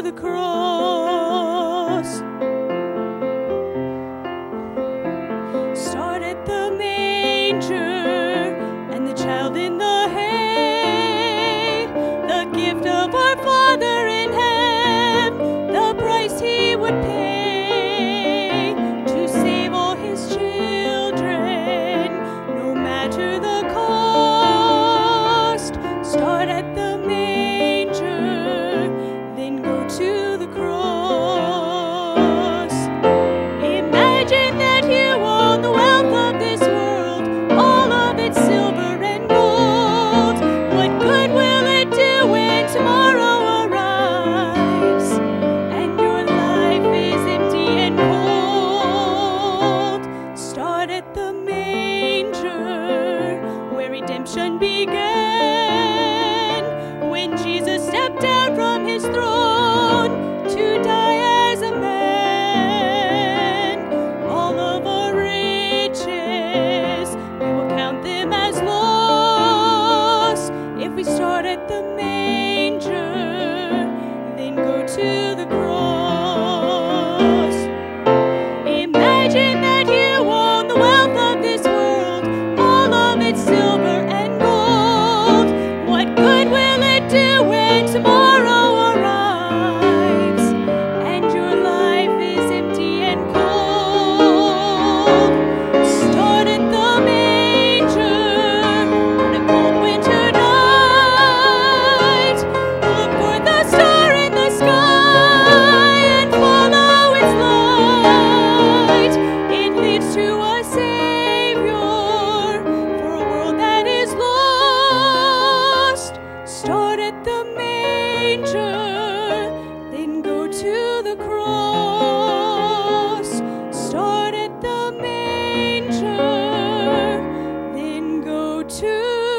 the cross. Start at the manger and the child in the hay, the gift of our Father in heaven, the price He would pay to save all His children, no matter the cost. Start at the manger, then go to the cross. Imagine that you own the wealth of this world, all of its silver and gold. What good will it do when tomorrow arrives and your life is empty and cold? Start at the manger, where redemption began, when Jesus stepped down from His throne to die as a man. All of our riches, we will count them as loss if we start at the manger, then go to the cross. Imagine that you own the wealth of this world, all of its silver and gold. What good will it do when tomorrow arrives and your life is empty and cold? Start at the manger on a cold winter night. Look for the star in the sky and follow its light. It leads to a Savior for a world that is lost. Start at the manger, then go to the cross. Start at the manger, then go to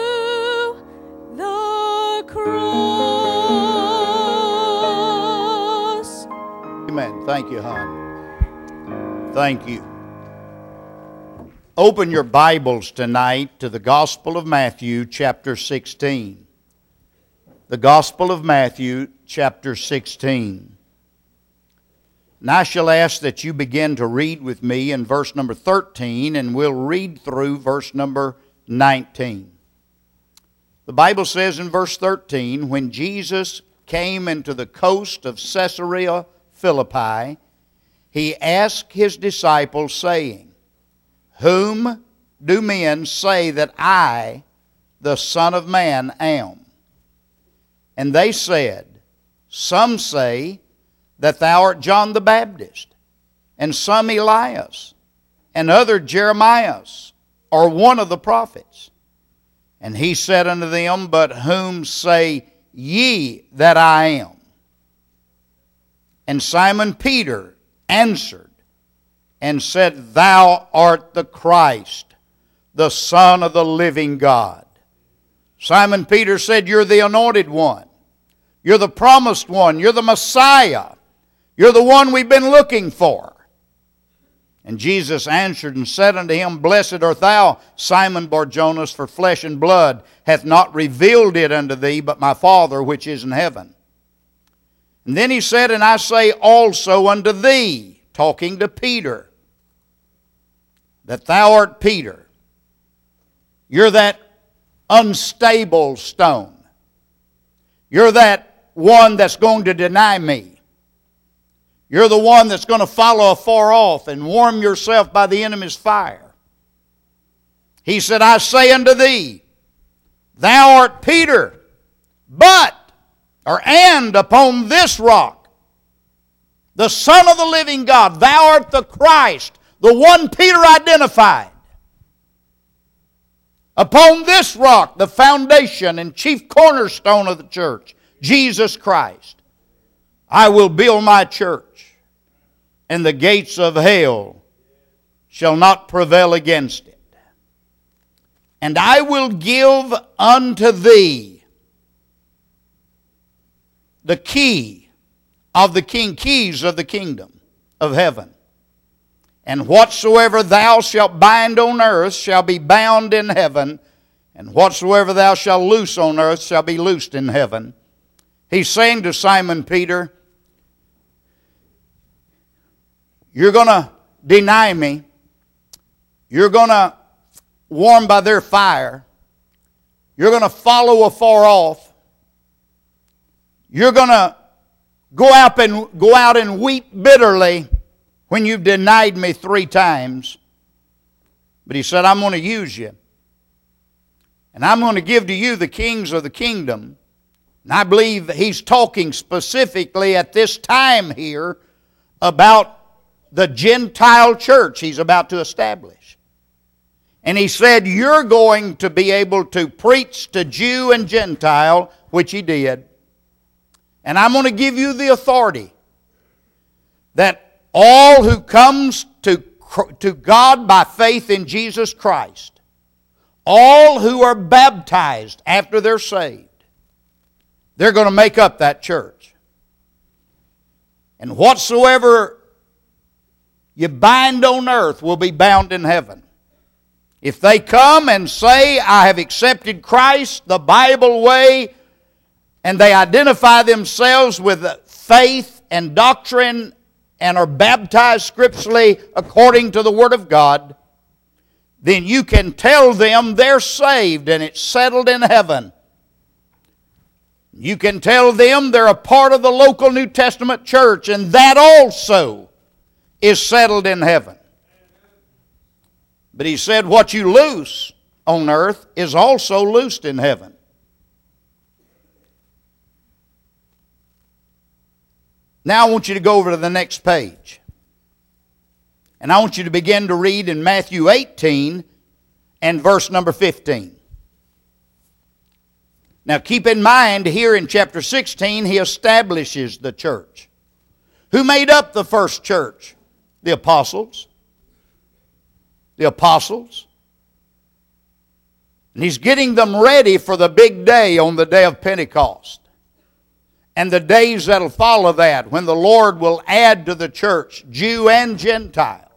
the cross. Amen. Thank you, hon. Thank you. Open your Bibles tonight to the Gospel of Matthew, chapter 16. The Gospel of Matthew, chapter 16. And I shall ask that you begin to read with me in verse number 13, and we'll read through verse number 19. The Bible says in verse 13, when Jesus came into the coast of Caesarea Philippi, He asked His disciples, saying, Whom do men say that I, the Son of Man, am? And they said, Some say that thou art John the Baptist, and some Elias, and other Jeremias, or one of the prophets. And He said unto them, But whom say ye that I am? And Simon Peter answered and said, Thou art the Christ, the Son of the living God. Simon Peter said, You're the anointed one. You're the promised one. You're the Messiah. You're the one we've been looking for. And Jesus answered and said unto him, Blessed art thou, Simon Bar-Jonas, for flesh and blood hath not revealed it unto thee, but my Father which is in heaven. And then He said, And I say also unto thee, talking to Peter, that thou art Peter. You're that unstable stone. You're that one that's going to deny me. You're the one that's going to follow afar off and warm yourself by the enemy's fire. He said, I say unto thee, thou art Peter, and upon this rock, the Son of the living God, thou art the Christ, the one Peter identified. Upon this rock, the foundation and chief cornerstone of the church, Jesus Christ, I will build my church, and the gates of hell shall not prevail against it. And I will give unto thee the key of the keys of the kingdom of heaven. And whatsoever thou shalt bind on earth shall be bound in heaven, and whatsoever thou shalt loose on earth shall be loosed in heaven. He's saying to Simon Peter, You're going to deny me. You're going to warm by their fire. You're going to follow afar off. You're going to go out and weep bitterly when you've denied me 3 times. But he said, I'm going to use you. And I'm going to give to you the kings of the kingdom. And I believe that he's talking specifically at this time here about the Gentile church he's about to establish. And he said, you're going to be able to preach to Jew and Gentile, which he did. And I'm going to give you the authority that all who comes to God by faith in Jesus Christ, all who are baptized after they're saved, they're going to make up that church. And whatsoever you bind on earth will be bound in heaven. If they come and say, I have accepted Christ, the Bible way, and they identify themselves with faith and doctrine and are baptized scripturally according to the Word of God, then you can tell them they're saved and it's settled in heaven. You can tell them they're a part of the local New Testament church, and that also is settled in heaven. But he said, what you loose on earth is also loosed in heaven. Now I want you to go over to the next page. And I want you to begin to read in Matthew 18 and verse number 15. Now keep in mind, here in chapter 16, he establishes the church. Who made up the first church? The apostles. The apostles. And he's getting them ready for the big day on the day of Pentecost. And the days that'll follow that, when the Lord will add to the church, Jew and Gentile.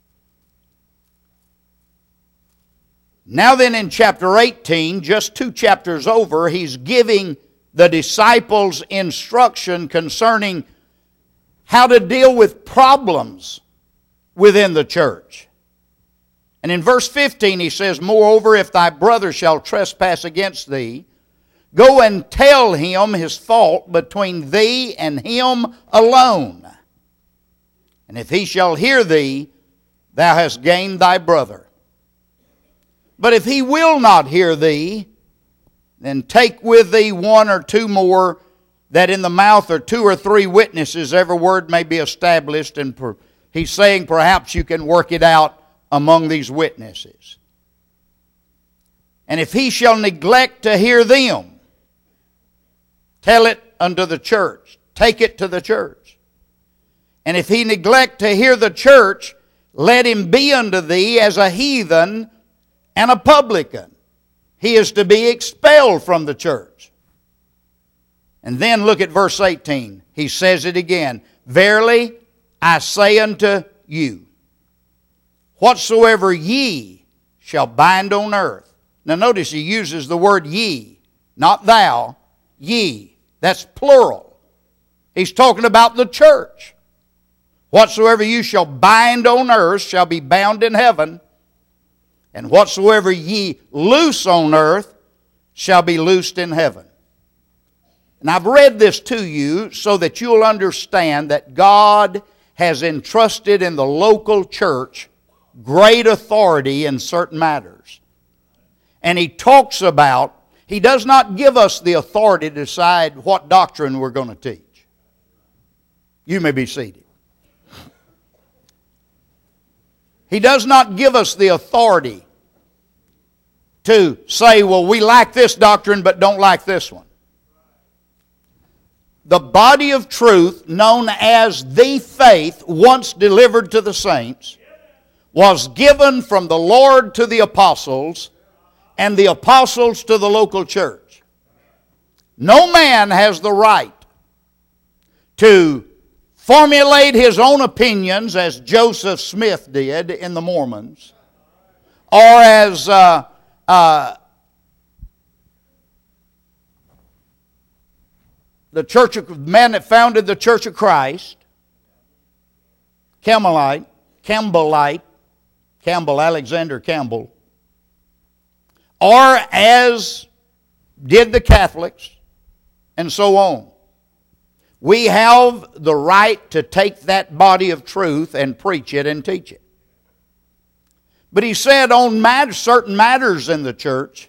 Now then, in chapter 18, just 2 chapters over, he's giving the disciples instruction concerning how to deal with problems within the church. And in verse 15 he says, moreover, if thy brother shall trespass against thee, go and tell him his fault between thee and him alone. And if he shall hear thee, thou hast gained thy brother. But if he will not hear thee, then take with thee 1 or 2 more, that in the mouth are 2 or 3 witnesses, every word may be established. And he's saying perhaps you can work it out among these witnesses. And if he shall neglect to hear them, tell it unto the church. Take it to the church. And if he neglect to hear the church, let him be unto thee as a heathen and a publican. He is to be expelled from the church. And then look at verse 18. He says it again. Verily I say unto you, whatsoever ye shall bind on earth. Now notice he uses the word ye, not thou, ye. That's plural. He's talking about the church. Whatsoever you shall bind on earth shall be bound in heaven, and whatsoever ye loose on earth shall be loosed in heaven. And I've read this to you so that you'll understand that God has entrusted in the local church great authority in certain matters. And he talks about, he does not give us the authority to decide what doctrine we're going to teach. You may be seated. He does not give us the authority to say, well, we like this doctrine but don't like this one. The body of truth, known as the faith, once delivered to the saints, was given from the Lord to the apostles, and the apostles to the local church. No man has the right to formulate his own opinions, as Joseph Smith did in the Mormons, or as the man that founded the Church of Christ, Campbellite, Alexander Campbell, or as did the Catholics, and so on. We have the right to take that body of truth and preach it and teach it. But he said on certain matters in the church,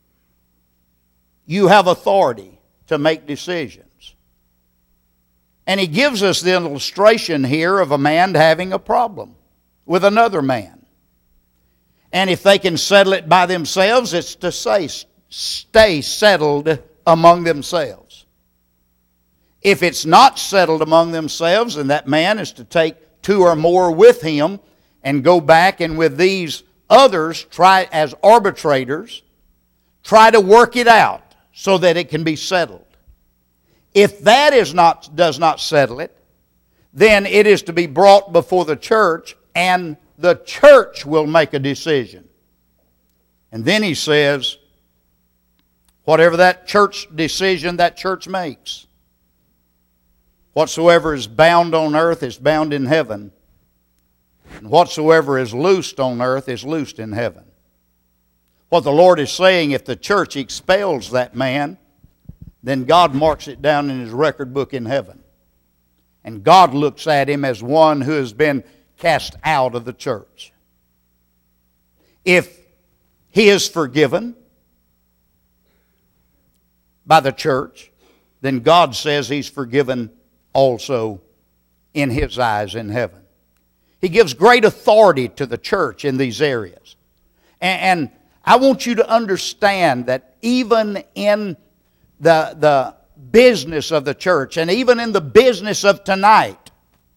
you have authority to make decisions. And he gives us the illustration here of a man having a problem with another man. And if they can settle it by themselves, it's to say, stay settled among themselves. If it's not settled among themselves, then that man is to take two or more with him and go back and with these others, try as arbitrators, try to work it out so that it can be settled. If that does not settle it, then it is to be brought before the church, and the church will make a decision. And then he says, whatever that church decision that church makes, whatsoever is bound on earth is bound in heaven, and whatsoever is loosed on earth is loosed in heaven. What the Lord is saying, if the church expels that man, then God marks it down in His record book in heaven. And God looks at him as one who has been cast out of the church. If he is forgiven by the church, then God says he's forgiven also in His eyes in heaven. He gives great authority to the church in these areas. And I want you to understand that even in the business of the church, and even in the business of tonight,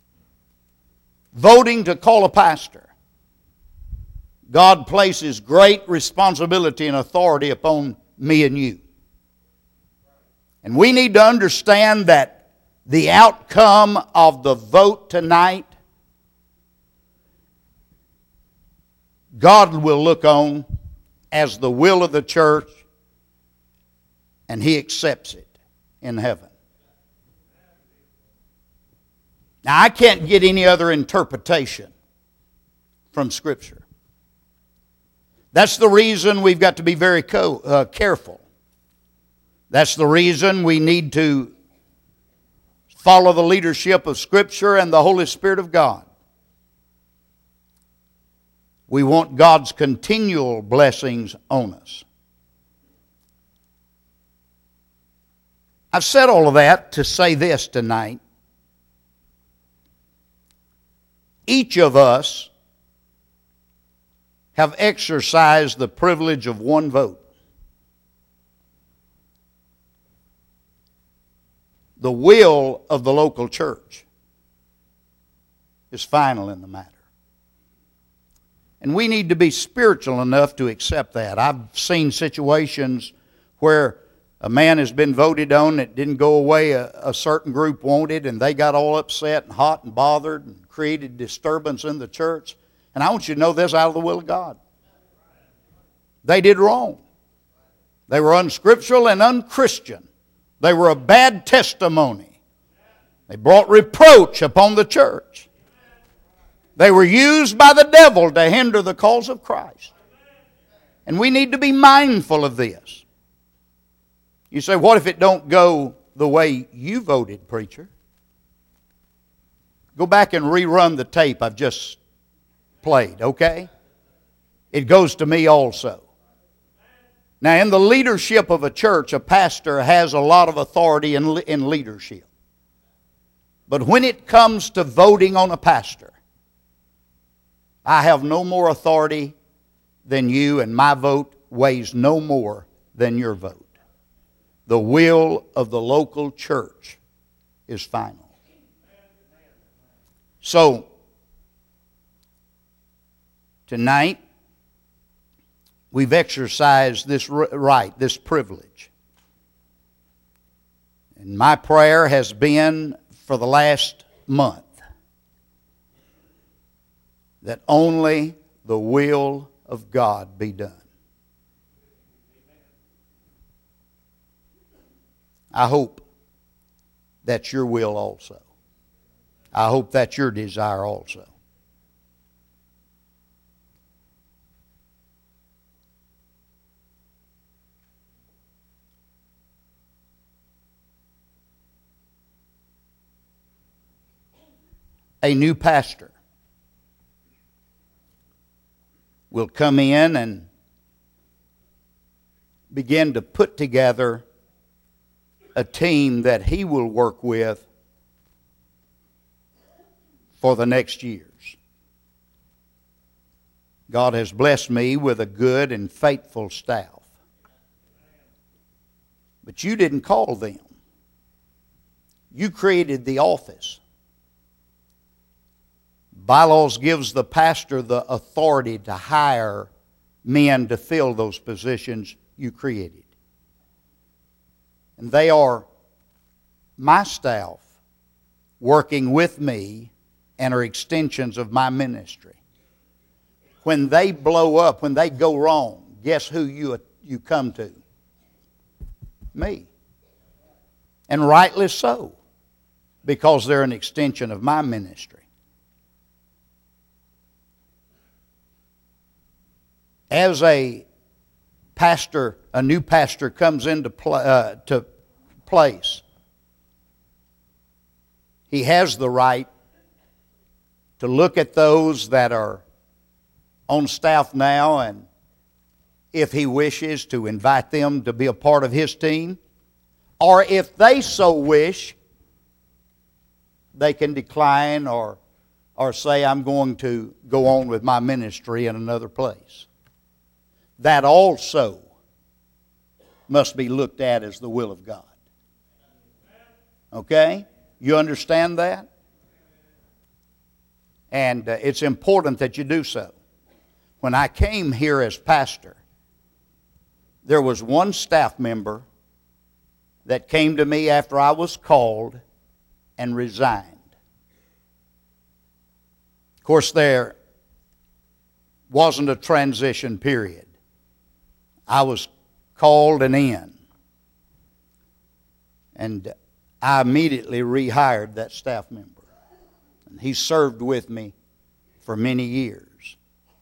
voting to call a pastor, God places great responsibility and authority upon me and you. And we need to understand that the outcome of the vote tonight, God will look on as the will of the church, and He accepts it in heaven. Now, I can't get any other interpretation from Scripture. That's the reason we've got to be very careful. That's the reason we need to follow the leadership of Scripture and the Holy Spirit of God. We want God's continual blessings on us. I've said all of that to say this tonight. Each of us have exercised the privilege of one vote. The will of the local church is final in the matter. And we need to be spiritual enough to accept that. I've seen situations where a man has been voted on that didn't go away a certain group wanted, and they got all upset and hot and bothered and created disturbance in the church. And I want you to know this out of the will of God. They did wrong. They were unscriptural and unchristian. They were a bad testimony. They brought reproach upon the church. They were used by the devil to hinder the cause of Christ. And we need to be mindful of this. You say, what if it don't go the way you voted, preacher? Go back and rerun the tape I've just played, okay? It goes to me also. Now, in the leadership of a church, a pastor has a lot of authority in leadership. But when it comes to voting on a pastor, I have no more authority than you, and my vote weighs no more than your vote. The will of the local church is final. So, tonight, we've exercised this right, this privilege. And my prayer has been for the last month that only the will of God be done. I hope that's your will also. I hope that's your desire also. A new pastor will come in and begin to put together a team that he will work with for the next years. God has blessed me with a good and faithful staff. But you didn't call them. You created the office. Bylaws gives the pastor the authority to hire men to fill those positions you created. And they are my staff working with me and are extensions of my ministry. When they blow up, when they go wrong, guess who you come to? Me. And rightly so, because they're an extension of my ministry. As a pastor, a new pastor comes into place, he has the right to look at those that are on staff now, and if he wishes, to invite them to be a part of his team, or if they so wish, they can decline or say, I'm going to go on with my ministry in another place. That also must be looked at as the will of God. Okay? You understand that? And it's important that you do so. When I came here as pastor, there was one staff member that came to me after I was called and resigned. Of course, there wasn't a transition period. I was called and in. And I immediately rehired that staff member. And he served with me for many years.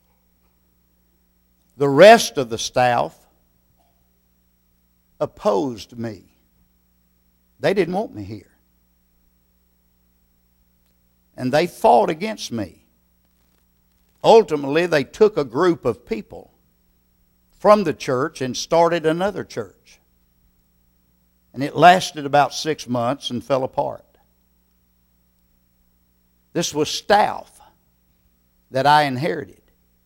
The rest of the staff opposed me. They didn't want me here. And they fought against me. Ultimately, they took a group of people from the church and started another church. And it lasted about 6 months and fell apart. This was staff that I inherited.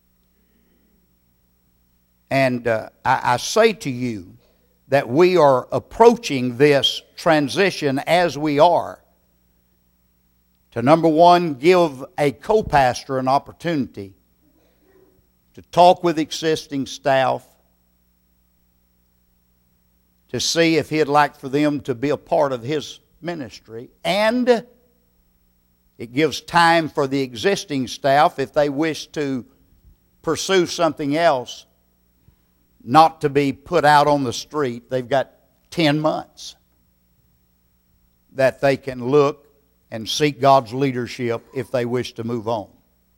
And I say to you that we are approaching this transition as we are to, number one, give a co-pastor an opportunity to talk with existing staff, to see if he'd like for them to be a part of his ministry, and it gives time for the existing staff, if they wish to pursue something else, not to be put out on the street. They've got 10 months that they can look and seek God's leadership if they wish to move on.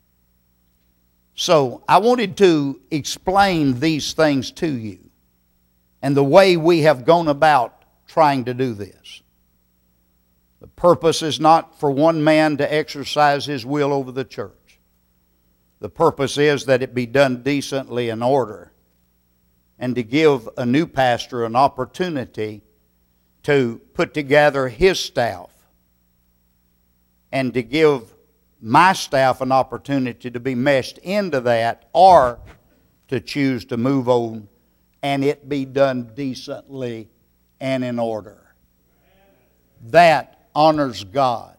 So I wanted to explain these things to you and the way we have gone about trying to do this. The purpose is not for one man to exercise his will over the church. The purpose is that it be done decently in order, and to give a new pastor an opportunity to put together his staff, and to give my staff an opportunity to be meshed into that, or to choose to move on and it be done decently and in order. That honors God.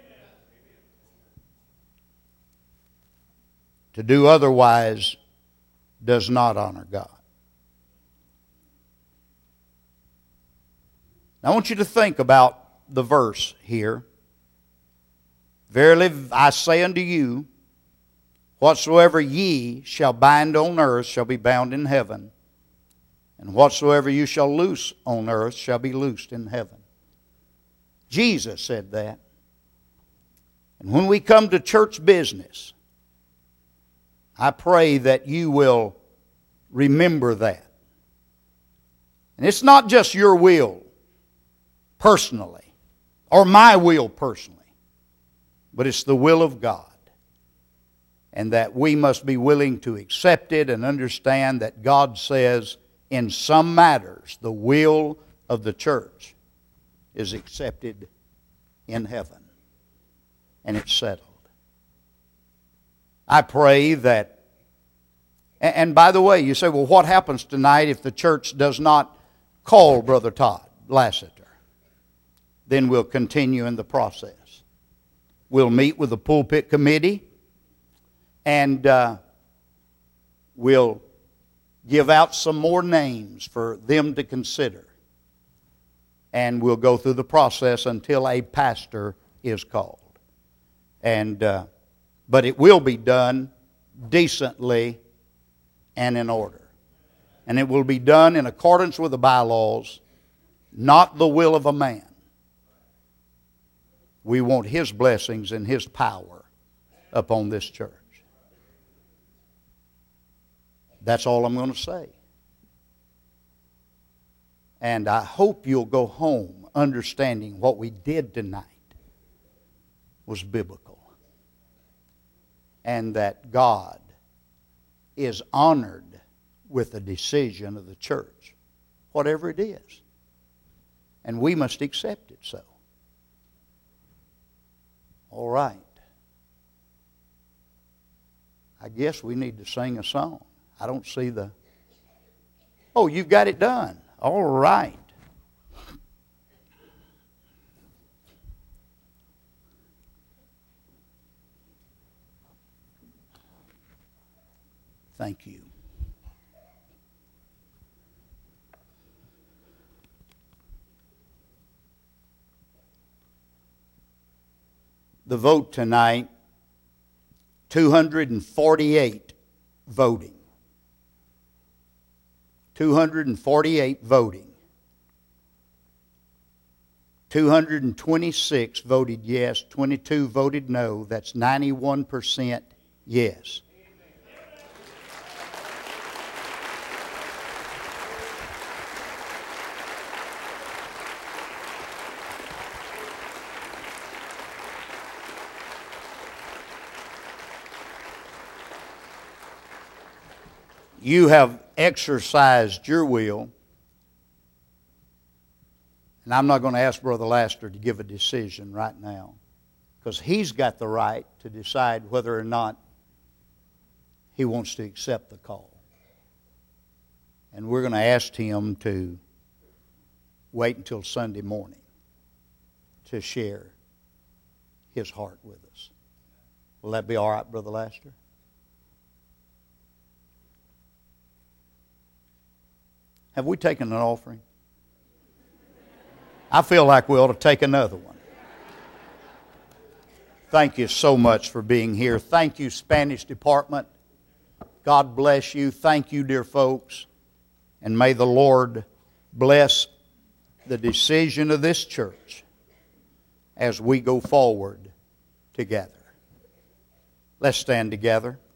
To do otherwise does not honor God. Now I want you to think about the verse here. Verily I say unto you, whatsoever ye shall bind on earth shall be bound in heaven, and whatsoever you shall loose on earth shall be loosed in heaven. Jesus said that. And when we come to church business, I pray that you will remember that. And it's not just your will personally, or my will personally, but it's the will of God. And that we must be willing to accept it and understand that God says in some matters the will of the church is accepted in heaven. And it's settled. I pray that, and by the way, you say, well, what happens tonight if the church does not call Brother Todd Lassiter? Then we'll continue in the process. We'll meet with the pulpit committee, and we'll give out some more names for them to consider. And we'll go through the process until a pastor is called. But it will be done decently and in order. And it will be done in accordance with the bylaws, not the will of a man. We want His blessings and His power upon this church. That's all I'm going to say. And I hope you'll go home understanding what we did tonight was biblical. And that God is honored with the decision of the church, whatever it is. And we must accept it so. All right. I guess we need to sing a song. I don't see the... Oh, you've got it done. All right. Thank you. The vote tonight, 248 voting. 248 voting. 226 voted yes, 22 voted no. That's 91% yes. You have exercised your will, and I'm not going to ask Brother Lassiter to give a decision right now, because he's got the right to decide whether or not he wants to accept the call. And we're going to ask him to wait until Sunday morning to share his heart with us. Will that be all right, Brother Lassiter? Have we taken an offering? I feel like we ought to take another one. Thank you so much for being here. Thank you, Spanish Department. God bless you. Thank you, dear folks. And may the Lord bless the decision of this church as we go forward together. Let's stand together.